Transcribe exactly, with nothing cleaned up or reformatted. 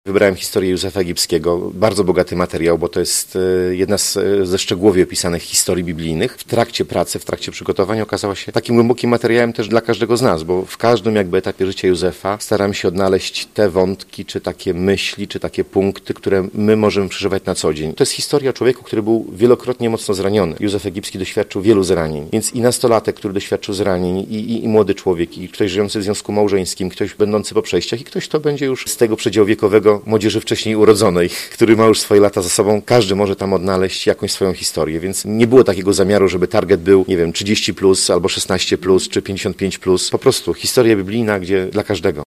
Wybrałem historię Józefa Egipskiego, bardzo bogaty materiał, bo to jest jedna z, ze szczegółowo opisanych historii biblijnych. W trakcie pracy, w trakcie przygotowania okazała się takim głębokim materiałem też dla każdego z nas, bo w każdym jakby etapie życia Józefa staramy się odnaleźć te wątki, czy takie myśli, czy takie punkty, które my możemy przeżywać na co dzień. To jest historia o człowieku, który był wielokrotnie mocno zraniony. Józef Egipski doświadczył wielu zranień, więc i nastolatek, który doświadczył zranień, i, i, i młody człowiek, i ktoś żyjący w związku małżeńskim, ktoś będący po przejściach, i ktoś, kto będzie już z tego przedziału wiekowego młodzieży wcześniej urodzonej, który ma już swoje lata za sobą, każdy może tam odnaleźć jakąś swoją historię, więc nie było takiego zamiaru, żeby target był, nie wiem, trzydzieści plus, albo szesnaście plus, czy pięćdziesiąt pięć plus. Po prostu historia biblijna, gdzie dla każdego.